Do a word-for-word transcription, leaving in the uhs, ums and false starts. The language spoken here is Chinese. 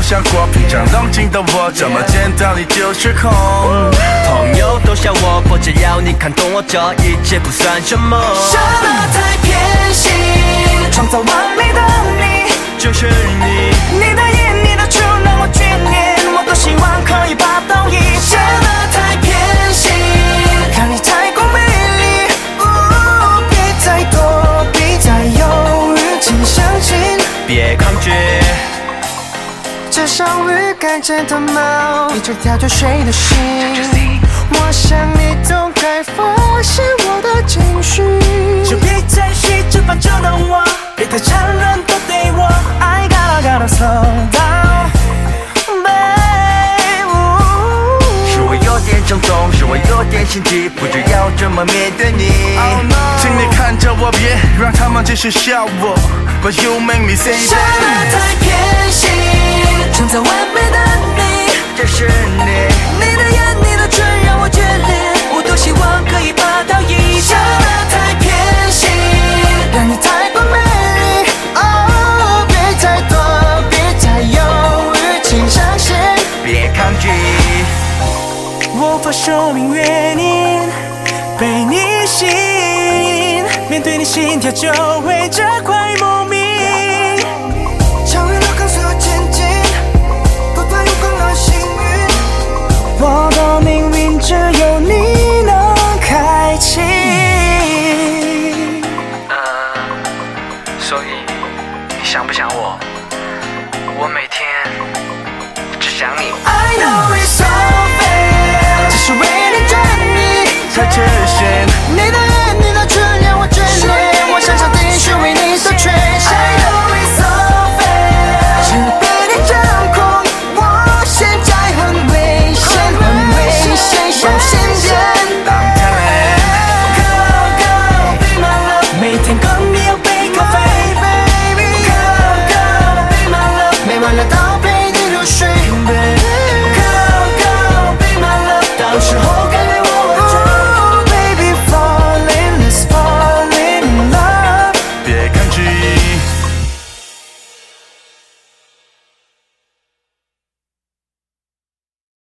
有想过，平常冷静的我，这么见到你就失控。 朋友都笑我，不只要你看懂我，这一切不算什么。 什么太偏心？创造完美的你， 就是你。 你的眼，你的唇让我眷恋，我多希望可以把到一切。什么太偏心？让你太过美丽，哦，别再躲避，再犹豫，请相信， 别抗拒。 这小鱼该真的猫，一直叼着谁的心？我想你都该发现我的情绪，就别再细致放着的我，别太残忍的对我。I gotta gotta slow down, babe。 是我有点冲动，是我有点心急，不知要怎么面对你。 Oh no， 请你看着我，别让他们继续笑我。But you make me say that。 什么太偏心？创造完美的你， 这是你。 你的眼，你的唇让我眷恋，我多希望可以把到一切。什么太偏心？让你太过美丽，哦，别再躲，别再犹豫，请相信， 别抗拒。 无法说明原因，被你吸引，面对你心跳就会加快莫名。超越了刚所有前进，不怕有光的幸运，我的命运只有你能开启。 呃，所以你想不想我？我每天只想你。 I know it's so fair， 只是为你转移才出现。 你的眼，你的唇让我眷恋，我想上帝是为你所缺陷。I know it's so fair， 只被你掌控，我现在很危险，很危险，小心点。Go go be my love， 每天跟你有杯咖啡 ，baby。Go go be my love， 每晚聊到陪你入睡。